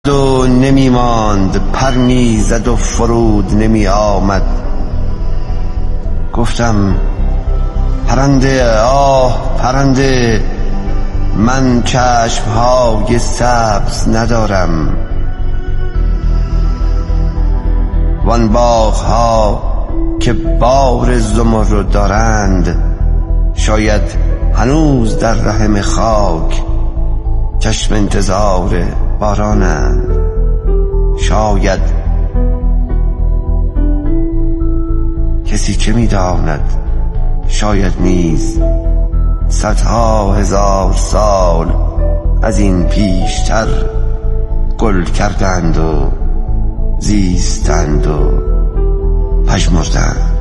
و نمی ماند، پر می زد و فرود نمی آمد. گفتم پرنده آه پرنده، من چشمهای سبز ندارم. وان باغها که بار زمرد دارند، شاید هنوز در رحم خاک چشم انتظار بارانند. شاید کسی که می‌داند، شاید نیز صدها هزار سال از این پیشتر گل کردند و زیستند و پژمردند.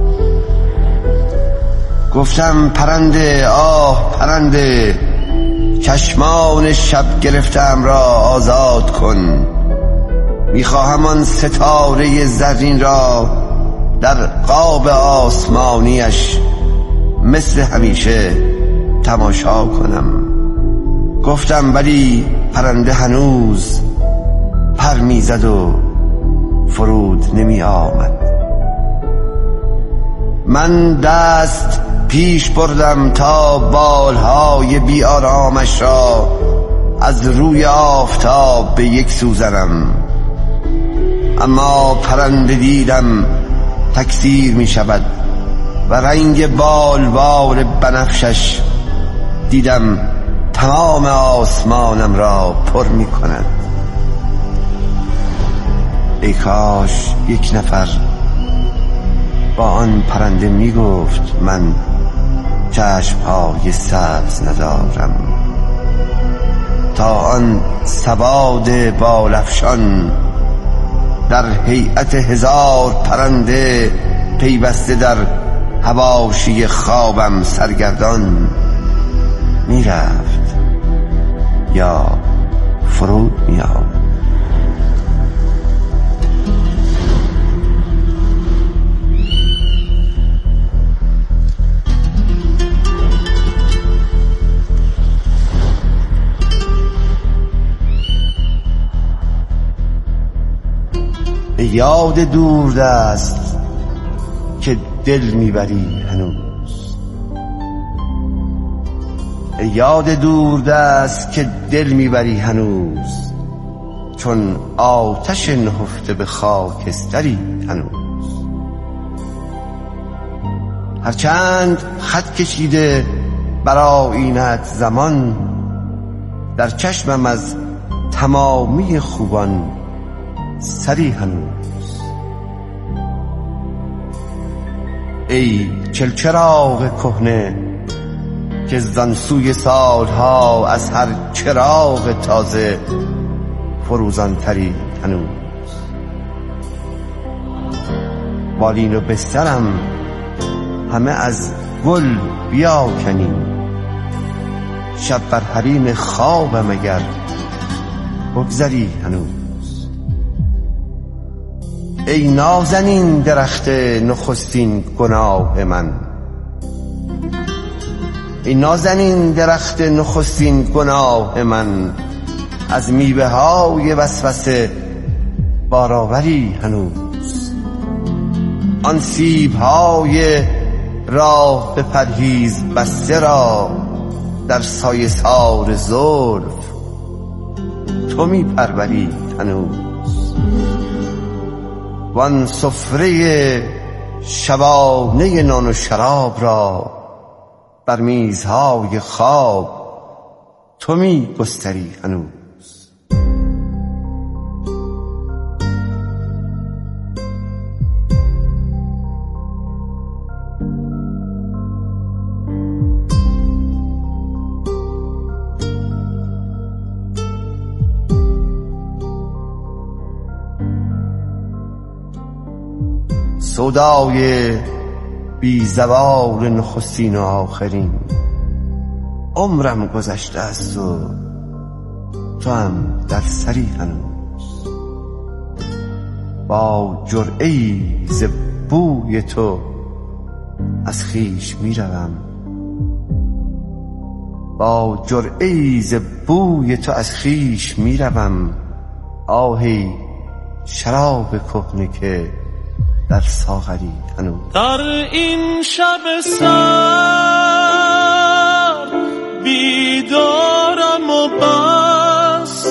گفتم پرنده آه پرنده، چشمان شب گرفتم را آزاد کن. میخواهم آن ستاره زرین را در قاب آسمانیش مثل همیشه تماشا کنم. گفتم ولی پرنده هنوز پر میزد و فرود نمی آمد. من دست پیش بردم تا بالهای بی آرامش را از روی آفتاب به یک سو زنم، اما پرنده دیدم تکثیر می شود و رنگ بالوار بنفشش دیدم تمام آسمانم را پر می کند. ای کاش یک نفر با آن پرنده می گفت من چشمهای سبز ندارم، تا آن سواد بالافشان در هیئت هزار پرنده پیوسته در حواشی خوابم سرگردان می رفت یا فرود می آمد. یاد دوردست که دل میبری هنوز، یاد دوردست که دل میبری هنوز، چون آتش نهفته به خاکستری هنوز. هرچند خط کشیده بر آیینت زمان، در چشمم از تمامی خوبان سری هنوز. ای چلچراغ کهنه که زان سوی سالها از هر چراغ تازه فروزان تری هنوز. بالین و بسترم همه از گل بیاکنیم، شب بر حریم خوابم اگر بگذری هنوز. ای نازنین درخت نخستین گناه من، ای نازنین درخت نخستین گناه من، از میوه های وسوسه بارآوری هنوز. آن سیب های راه به پرهیز بسته را در سایه سار زلف تو می پروری هنوز. وان سفره شبانه نان و شراب را بر میزهای خواب تو می گستری هنوز. سودای بی زوال نخستین و آخرین، عمرم گذشته است و تو هم در سری هنوز. با جرعه‌ای ز بوی تو از خویش می روم، با جرعه‌ای ز بوی تو از خویش می روم. آهی شراب کهنه که در ساغری هنوز. در این شب سر بیدارم و بس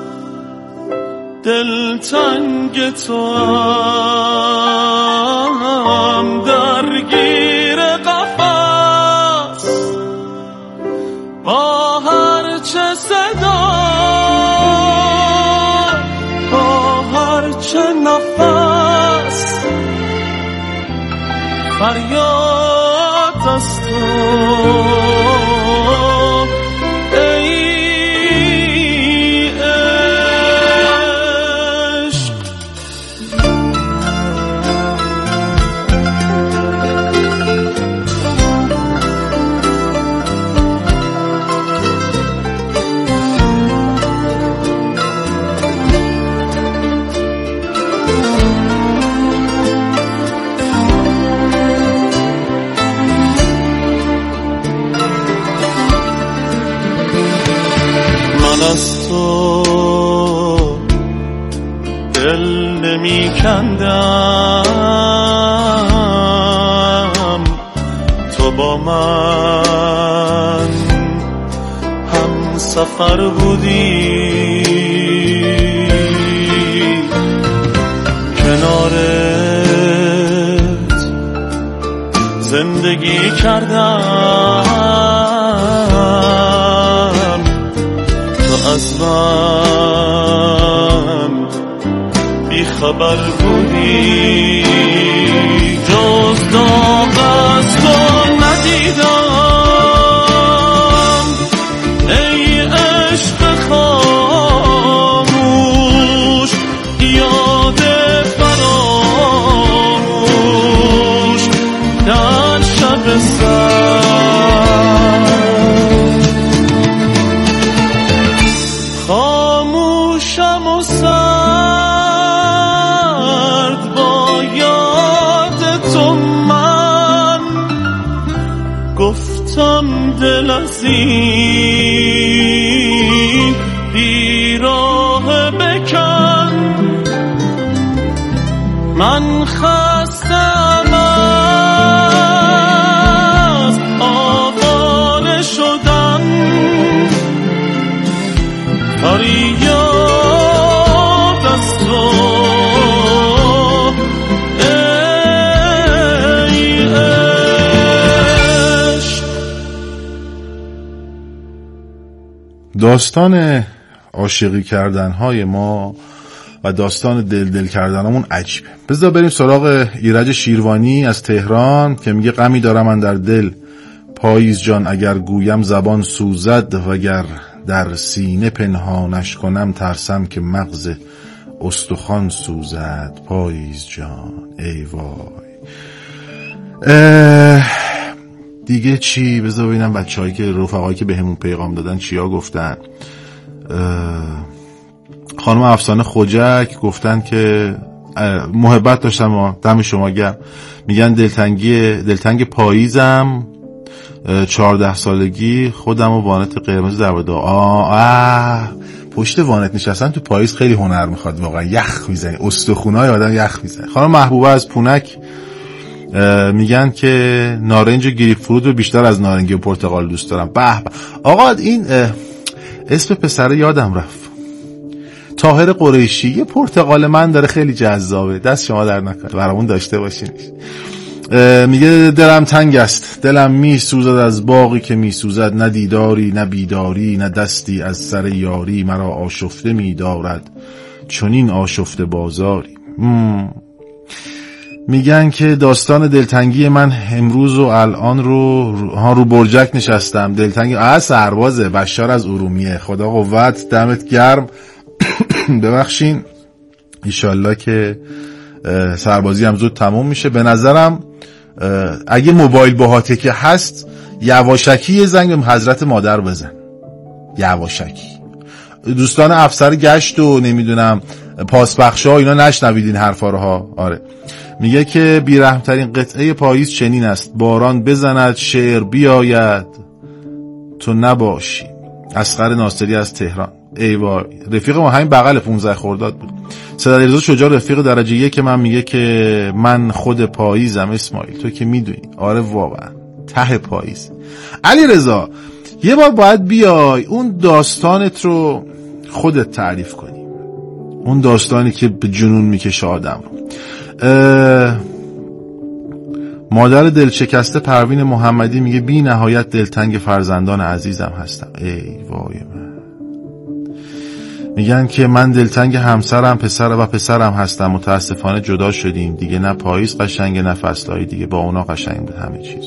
دلتنگ تو هم درگیر قفس با هر چه صدا با هر چه نفس فریاد از تو از تو دل نمی کندم، تو با من هم سفر بودی، کنارت زندگی کردم، از من بی خبر بودی، جز داغ از تو ندیدم ای عشق خاموش، یاد فراموش در شب سر. خاموشم و سرد با یاد تو، من گفتم دل از این بیراه بکن، من خستم از آواره شدن، فریاد از تو ای عشق. داستان عاشقی کردنهای ما و داستان دل کردنمون عجیبه. بذار بریم سراغ ایرج شیروانی از تهران که میگه غمی دارم من در دل پاییز جان، اگر گویم زبان سوزد وگر در سینه پنهانش کنم، ترسم که مغز استخوان سوزد پاییز جان ای وای. دیگه چی؟ بذار ببینم بچه‌هایی که رفقایی که بهمون پیغام دادن چیا گفتن. خانم افسانه خوجک گفتن که محبت داشتم و دم شما گرم، میگن دلتنگ پاییزم، 14 سالگی خودم و وانت قرمز در بدا. پشت وانت نشستن تو پاییز خیلی هنر میخواد، واقعا یخ میزنی، استخونای آدم یخ میزنی. خانم محبوبه از پونک میگن که نارنج و گریپ فروت رو بیشتر از نارنگی و پرتقال دوست دارم. به به آقا، این اسم پسر یادم رفت، طاهر قریشی. یه پرتقال من داره خیلی جذابه، دست شما در نکنه، برامون داشته باشینش. میگه دلم تنگ است، دلم میسوزد از باغی که میسوزد، نه دیداری نه بیداری نه دستی از سر یاری، مرا آشفته میدارد چنین آشفته بازاری. میگن که داستان دلتنگی من امروز و الان رو برجک نشستم، دلتنگی سربازه بشار از ارومیه، خدا قوت، دمت گرم. ببخشین، ایشالله که سربازی هم زود تموم میشه. به نظرم اگه موبایل باهاته که هست، یواشکی یه زنگ به حضرت مادر بزن، یواشکی. دوستان افسر گشت و نمیدونم پاسبخشا اینا نشنوید این حرفا رو ها. آره، میگه که بیرحمترین قطعه پاییز چنین است، باران بزند شعر بیاید تو نباشی. اصغر ناصری از تهران. ای وای. رفیق ما همین بغل 15 خرداد بود. صدررضا شجاع رفیق درجه 1 که من میگه که من خود پاییزم اسماعیل، تو که میدونی. آره واقعا ته پاییز. علی رضا یه بار باید بیای اون داستانت رو خودت تعریف کنی، اون داستانی که به جنون میکشه آدم رو. مادر دلشکسته پروین محمدی میگه بی نهایت دلتنگ فرزندان عزیزم هستم. ای وای من. میگن که من دلتنگ همسرم پسرم هستم، متاسفانه جدا شدیم دیگه، نه پاییز قشنگه نه فصلهای دیگه، با اونا قشنگ بود همه چیز.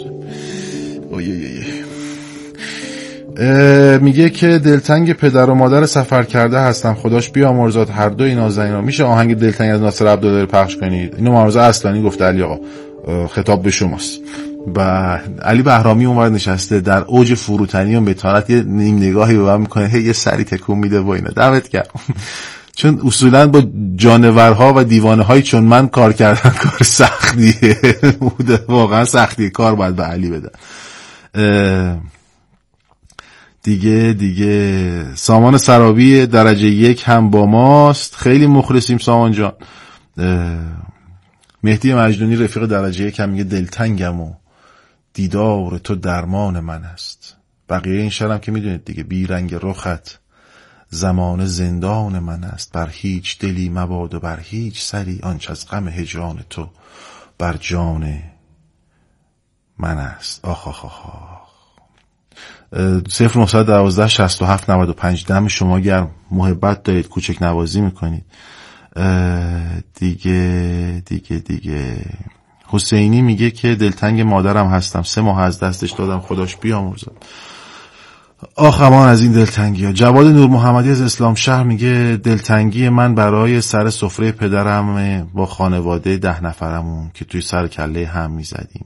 میگه که دلتنگ پدر و مادر سفر کرده هستم، خداش بیامرزاد هر دو اینا زنینا. میشه آهنگ دلتنگ از ناصر عبدالله پخش کنید؟ اینو معارضه اصلانی گفته علی آقا، خطاب به شماست. و علی بهرامی اونور نشسته در اوج فروتنی و متانت، یه نیم نگاهی به من میکنه، یه سری تکون میده و اینا. دعوت گرم. چون اصولا با جانورها و دیوانه هایی چون من کار کردن کار سختیه، واقعا سختی کار باید به علی بدن. دیگه سامان سرابی درجه 1 هم با ماست، خیلی مخلصیم سامان جان. مهدی مجنونی رفیق درجه 1 هم میگه دلتنگم و دیدار تو درمان من است. بقیه این شعرم که میدونید دیگه، بی رنگ رخت زمان زندان من است، بر هیچ دلی مباد و بر هیچ سری، آنچه از غم هجران تو بر جان من است. آخ آخ آخ. 0912 67 95 دم شما گرم، محبت دارید، کوچک نوازی میکنید. دیگه حسینی میگه که دلتنگ مادرم هستم، 3 ماه از دستش دادم، خداش بیامرزاد. آخ امان از این دلتنگی ها. جواد نور محمدی از اسلام شهر میگه دلتنگی من برای سر سفره پدرم با خانواده 10 نفرمون که توی سر کله هم میزدیم.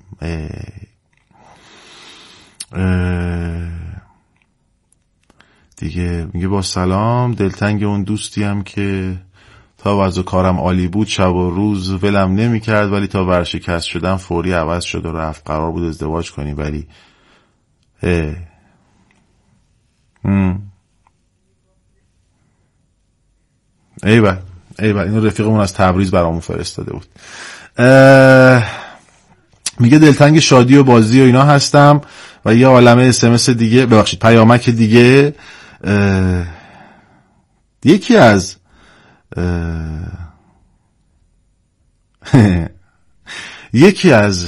دیگه میگه با سلام، دلتنگ اون دوستیم که تا وضع کارم عالی بود شب و روز ولم نمی کرد، ولی تا ورشکست شدم فوری عوض شد و رفت. قرار بود ازدواج کنی ولی ایوه اینو رفیقمون از تبریز برامون فرستاده بود. میگه دلتنگ شادی و بازی و اینا هستم. و یه عالمه SMS دیگه، ببخشید پیامک دیگه. یکی از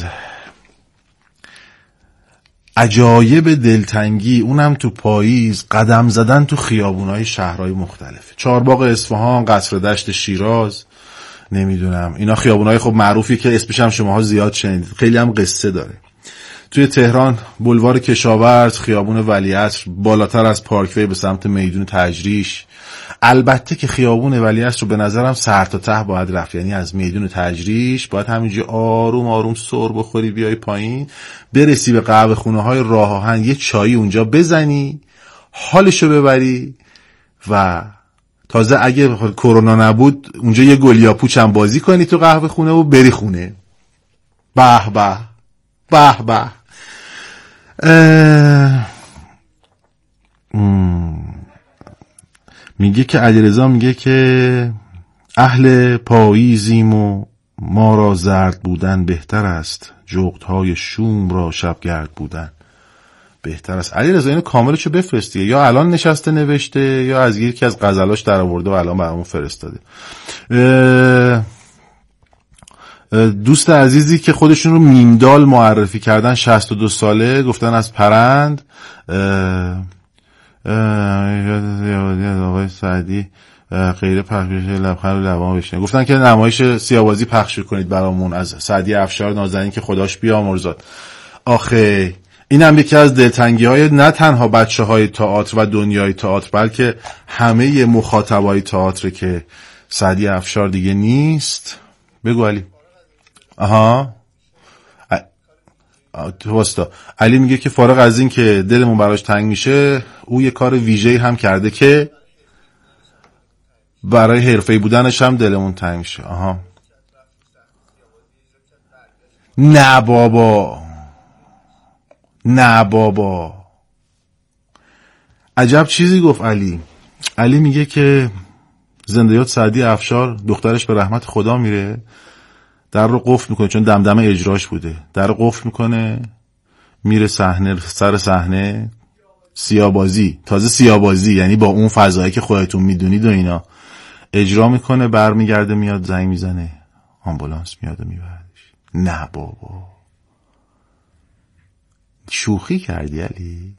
عجایب دلتنگی، اونم تو پاییز، قدم زدن تو خیابونای شهرهای مختلف، چهارباغ اصفهان، قصر دشت شیراز، نمیدونم اینا خیابونای خب معروفی که اسمش هم شماها زیاد شنیدید، خیلی هم قصه داره. توی تهران بولوار کشاورز، خیابون ولیعصر، بالاتر از پارکوی به سمت میدون تجریش. البته که خیابون ولیعصر رو به نظرم سر تا ته باید رفت، یعنی از میدون تجریش باید همینجوری آروم آروم سر بخوری بیای پایین، برسی به قهوه خونه های راه آهن، یه چایی اونجا بزنی، حالشو ببری و تازه اگه کرونا نبود اونجا یه گلیا پوچ هم بازی کنی تو قهوه خونه و بری خونه. به به به به. میگه که علیرضا میگه که اهل پاییزیم و ما را زرد بودن بهتر است، جغدهای شوم را شبگرد بودن بهتر است. علیرضا اینو کاملشو بفرستی، یا الان نشسته نوشته یا از یکی از غزلاش در آورده و الان برامون فرستاده. دوست عزیزی که خودشون رو میمدال معرفی کردن، 62 ساله، گفتن از پرند، آقای سعدی غیر پخش لبخند و لبان بشنه، گفتن که نمایش سیاوازی پخش کنید برامون از سعدی افشار نازنین که خداش بیامرزاد. آخه این هم یکی از دلتنگی های نه تنها بچه های تئاتر و دنیای تئاتر، بلکه همه مخاطبای تئاتر که سعدی افشار دیگه نیست. بگو علی. آها واستا. علی میگه که فارغ از این که دلمون براش تنگ میشه، او یه کار ویژه‌ای هم کرده که برای حرفه‌ای بودنش هم دلمون تنگ میشه. آها نه بابا عجب چیزی گفت علی. علی میگه که زنده‌یاد سعدی افشار دخترش به رحمت خدا میره، در رو قفل میکنه چون دمدمه اجراش بوده، در رو قفل میکنه، میره صحنه، سر صحنه سیاه‌بازی، تازه سیاه‌بازی یعنی با اون فضایی که خودتون میدونید و اینا اجرا میکنه، برمیگرده میاد زنگ میزنه، آمبولانس میاد و میبردش. نه بابا شوخی کردی علی؟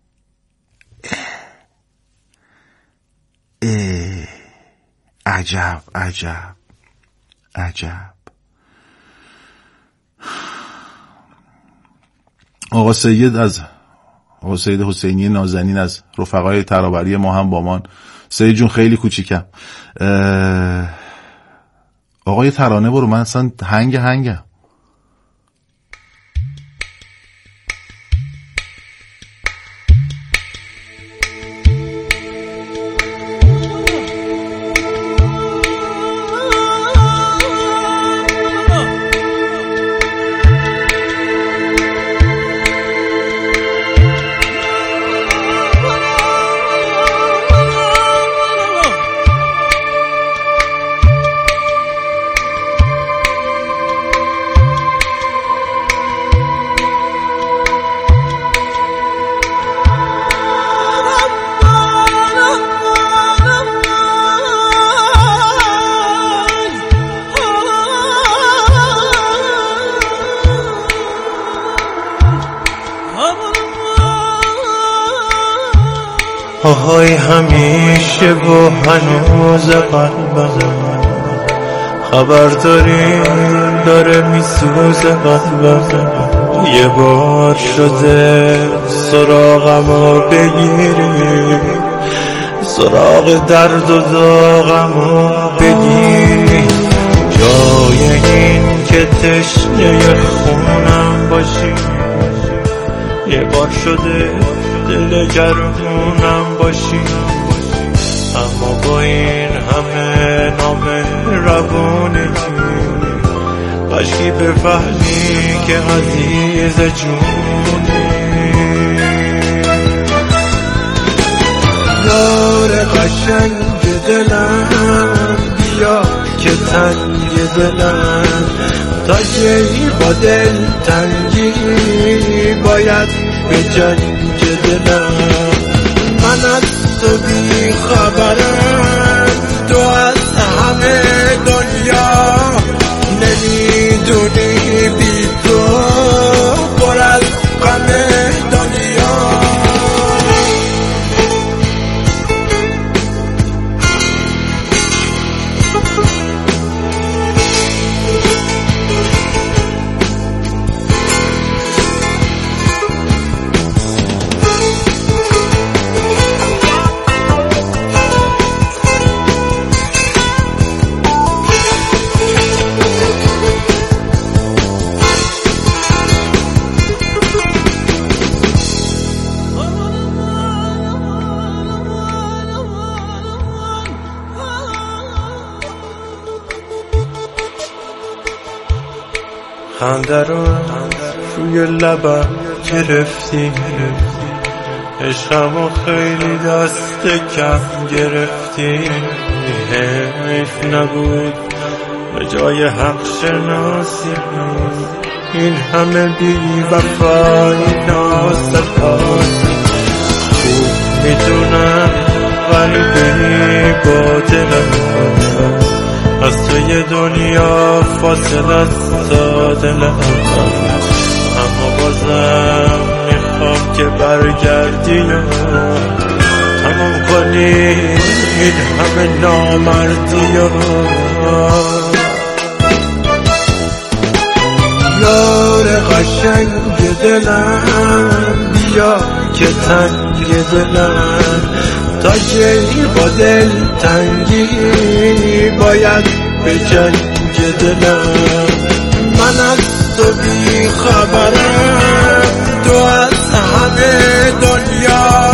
عجب عجب عجب. آقا سید حسینی نازنین از رفقای ترابری ما هم با من. سید جون خیلی کوچیکم. آقا یه ترانه برو، من اصلا هنگم. آهای همیشه و هنوز قلبم خبر داریم داره میسوزه قلبم، یه بار شده سراغمو بگیری، سراغ درد و داغمو بگیری، جای این که تشنه خونم باشی، یه بار شده دل گرمونم باشی، اما با این همه نام روانتی باشی بفهمی که عزیز جونی. یار قشنگ دلم بیا که تنگ دلم، تا کی با دل تنگی باید به جنگ دلم، من از تو بی خبرم، تو از همه دنیا نمیدونی، بی تو پر از غم دنیا. خنده رو روی لبم گرفتی، عشقمو خیلی دست کم گرفتی، حیف نبود به جای حق شناسی، این همه بی وفایی ناسپاسی، خوب میدونم ولی بی با دلم، از توی دنیا فاصله است تا دلم، اما بازم میخوام که برگردی و تمام کنی این همه نامردی و یار قشنگ دلم بیا که تنگ دلم، تا کی با دل تنگی باید به جنگ دلم، من از تو بی خبرم، تو از همه دنیا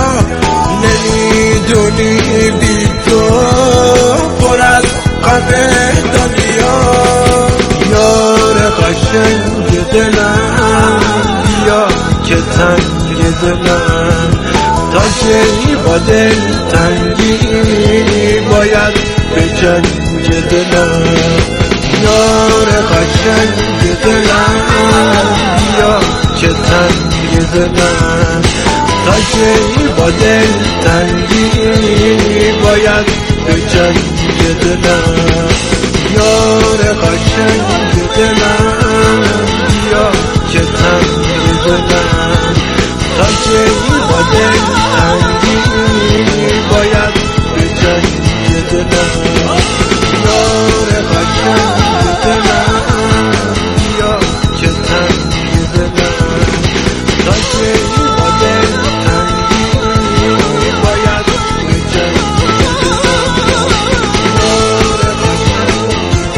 نمیدونی، بی تو پر از غم دنیا. یار قشنگ دلم بیا که تنگ دلم، تا کی با دل تنگی باید به جنگ دلم یار قشنگ دلم بیا که تنگ دلم تا کی با دل تنگی باید به جنگ دلم یار قشنگ دلم بیا که تنگ دلم تا کی با دل تنگی باید به جنگ دلم یار قشنگ دلم بیا که تنگ دلم تا کی با دل تنگی باید به جنگ دلم یار قشنگ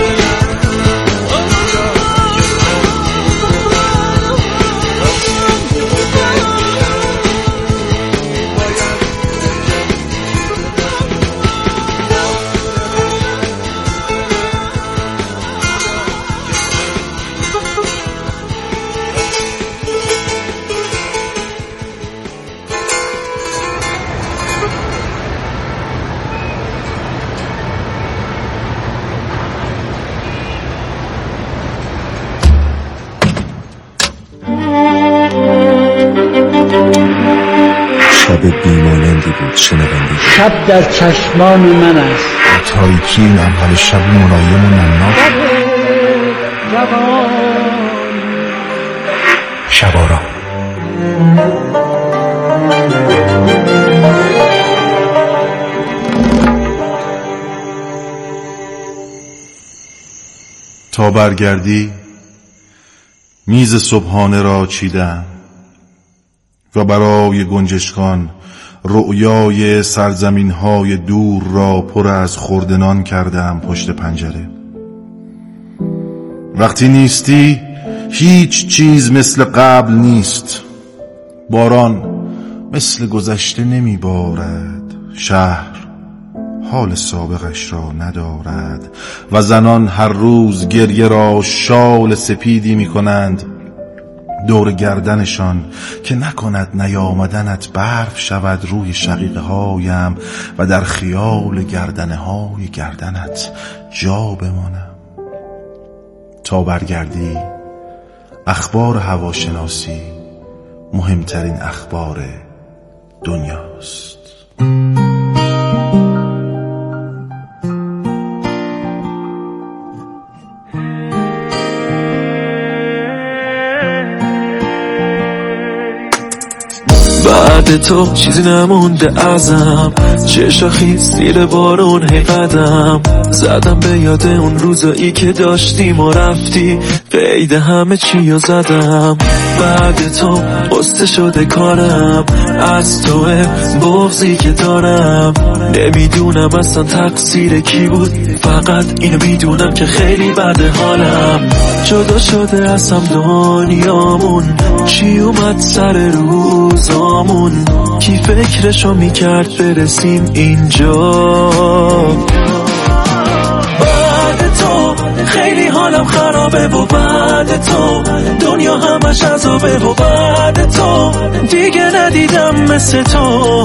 شب بیمانندی بود شنونده شب در چشمان من است تاریکی این اول شب ملایم و نمناک شبارا تا برگردی میز صبحانه را چیدم و برای گنجشکان رؤیای سرزمین‌های دور را پر از خوردنان کردم پشت پنجره. وقتی نیستی هیچ چیز مثل قبل نیست. باران مثل گذشته نمی بارد، شهر حال سابقش را ندارد و زنان هر روز گریه را شال سپیدی می کنند دور گردنشان که نکند نیامدنت برف شود روی شقیقه هایم و در خیال گردنه های گردنت جا بمانم. تا برگردی اخبار هواشناسی مهمترین اخبار دنیاست. بعد تو چیزی نمونده ازم، چشا خیس زیر بارون هی قدم زدم به یاد اون روزایی که داشتیم و رفتی، قید همه چی رو زدم. بعد تو قصه شده کارم، از تو بغضی که دارم نمیدونم اصلا تقصیر کی بود، فقط اینو میدونم که خیلی بده حالم. جدا شده از هم دنیامون، چی اومد سر روزامون، کی فکرشو میکرد برسیم اینجا. بعد تو خیلی حالم خرابه و بعد تو دنیا همش عذابه و بعد تو دیگه ندیدم مثل تو.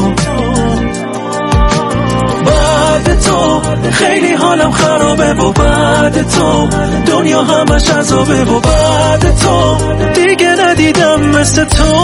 بعد تو خیلی حالم خرابه و بعد تو دنیا همش عذابه و بعد تو دیگه ندیدم مثل تو.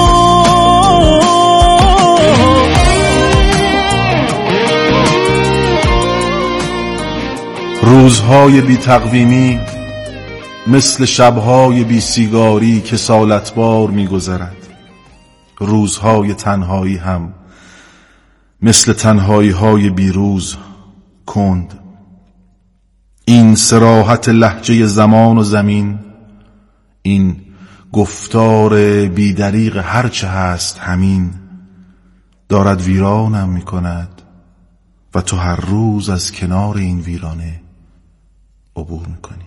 روزهای بی تقویمی مثل شبهای بی سیگاری که سالتبار می گذرد. روزهای تنهایی هم مثل تنهایی های بیروز کند. این صراحت لهجه زمان و زمین، این گفتار بیدریغ هرچه هست همین، دارد ویرانم می کند و تو هر روز از کنار این ویرانه عبور می کنی.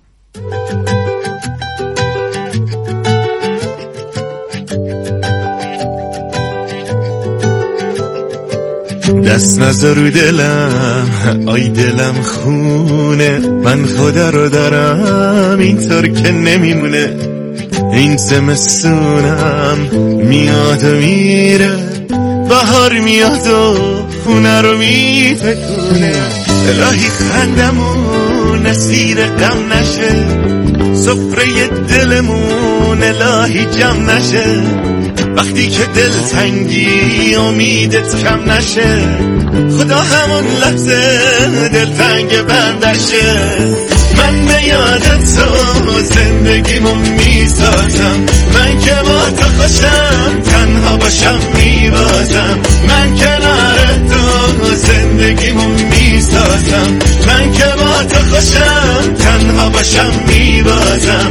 دست نذار رو دلم، آی دلم خونه، من خدا رو دارم اینطور که نمیمونه. این زمستونم میاد و میره، بهار میاد و خونه رو میفکونه الهی خندمون اسیر غم نشه سفره دلمون الهی جمع نشه وقتی که دل تنگی امیدت کم نشه خدا همون لحظه دل تنگ بندشه من به یادت تو زندگیمو میسازم من که با تو خوشم تنها باشم میبازم من کنار تو زندگیمو میسازم من که با تو خوشم تنها باشم میبازم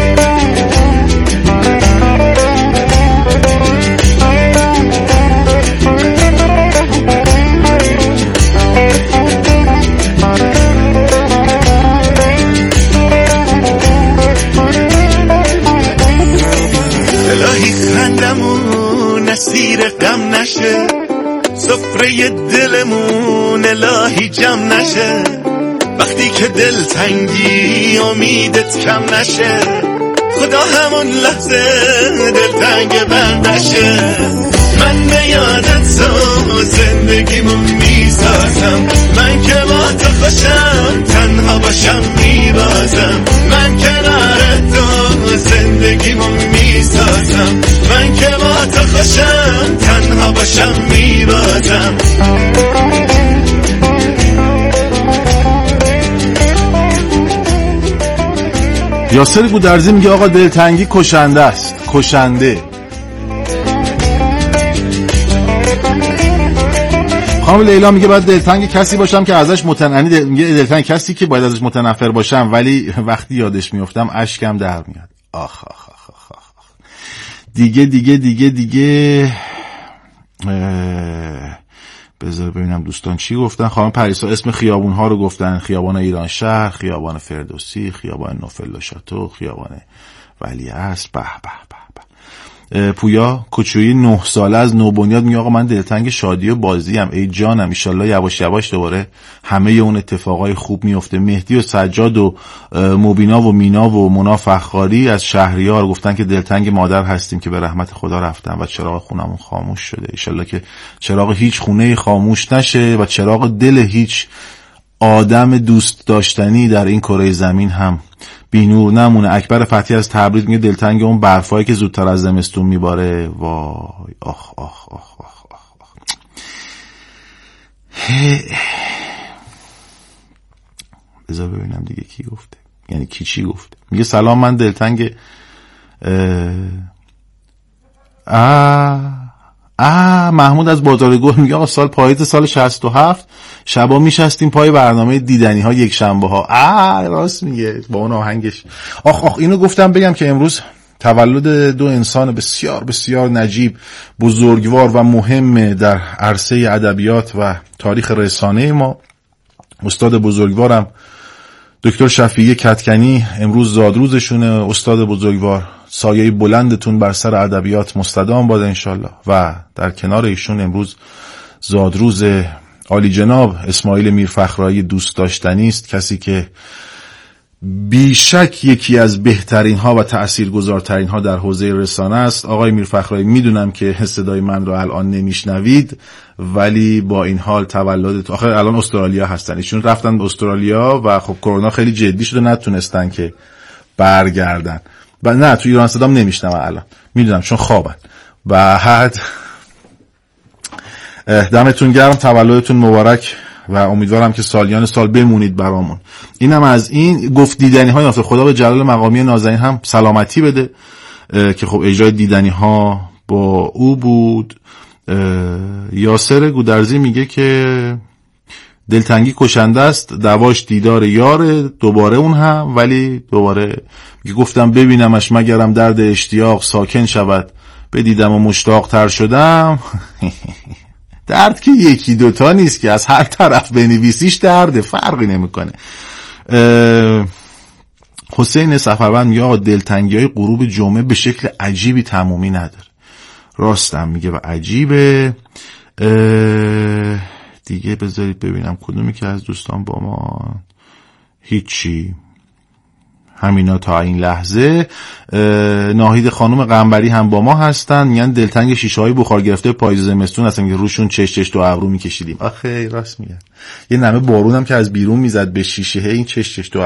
الهی خندمون اسیر غم نشه سفره دلمون الهی جمع نشه وقتی که دل تنگی امیدت کم نشه خدا همون لحظه دل تنگ بندشه من به یادت تو زندگیمو میسازم من که با تو خوشم تنها باشم میبازم من کنار تو زندگیمو میسازم من که با تو خوشم تنها باشم میبازم یاسر گودرزی میگه آقا دلتنگی کشنده است کشنده. خانم لیلا میگه باید دلتنگ کسی باشم که ازش میگه دلتنگ کسی که باید ازش متنفر باشم ولی وقتی یادش میافتم اشکم در میاد. آخ آخ آخ آخ آخ. دیگه بذار ببینم دوستان چی گفتن. خانم پریسا اسم خیابون ها رو گفتن، خیابان ایران شهر، خیابان فردوسی، خیابان نوفل شاتو، خیابان ولیعصر. به به به به. پویا کوچویی 9 ساله از نوبنیاد میگه آقا من دلتنگ شادی و بازی ام ای جانم ان شاءالله یواش یواش دوباره همه اون اتفاقای خوب میفته. مهدی و سجاد و مبینا و مینا و منا فخاری از شهریار گفتن که دلتنگ مادر هستیم که به رحمت خدا رفتن و چراغ خونمون خاموش شده. ان شاءالله که چراغ هیچ خونه خاموش نشه و چراغ دل هیچ آدم دوست داشتنی در این کره زمین هم بینور نمونه. اکبر فتحی از تبریز میگه دلتنگ اون برفایی که زودتر از زمستون میباره. وای آخ آخ آخ آخ آخ. بذار ببینم دیگه کی گفته، یعنی کی چی گفته. میگه سلام من دلتنگ محمود از بازارگل میگه آقا سال پاییز سال 67 شبا میشستیم پای برنامه دیدنی ها یک شنبه ها. راست میگه با اون آهنگش. آخ اینو گفتم بگم که امروز تولد 2 انسان بسیار بسیار نجیب، بزرگوار و مهم در عرصه ادبیات و تاریخ رسانه ما. استاد بزرگوارم دکتر شفیعی کدکنی امروز زادروزشونه. استاد بزرگوار سایه بلندتون بر سر ادبیات مستدام باد انشالله. و در کنار ایشون امروز زادروز عالی جناب اسماعیل میرفخرایی دوست داشتنی است، کسی که بیشک یکی از بهترین ها و تأثیرگذارترین ها در حوزه رسانه است. آقای میرفخرایی میدونم که صدای من رو الان نمیشنوید ولی با این حال تولدت آخر الان استرالیا هستن، ایشون رفتن به استرالیا و خب کرونا خیلی جدی شده نتونستن که برگردن و نه تو ایران صدام نمیشنم الان میدونم چون خوابن. بعد دمتون گرم، تولدتون مبارک و امیدوارم که سالیان سال بمونید برامون. اینم از این گفت دیدنی های نافذ. خدا به جلال مقامی نازنین هم سلامتی بده که خب اجرای دیدنی ها با او بود. یاسر گودرزی میگه که دلتنگی کشنده است، دواش دیدار یار دوباره اون هم، ولی دوباره میگه گفتم ببینمش مگرم درد اشتیاق ساکن شود، بدیدم و مشتاق تر شدم. درد که یکی دوتا نیست که از هر طرف بنویسیش درده، فرقی نمیکنه. حسین سفروند میگه آقا دلتنگی های غروب جمعه به شکل عجیبی تمومی نداره. راستم میگه و عجیبه. دیگه بذارید ببینم کدومی که از دوستان با ما هیچی همینا تا این لحظه. ناهید خانم قنبری هم با ما هستن، میگن دلتنگ شیشه های بخار گرفته پاییز زمستون هستن که روشون چش تو ابرو میکشیدیم. آخه راست میگن، یه نمه بارون هم که از بیرون میزد به شیشه، این چش تو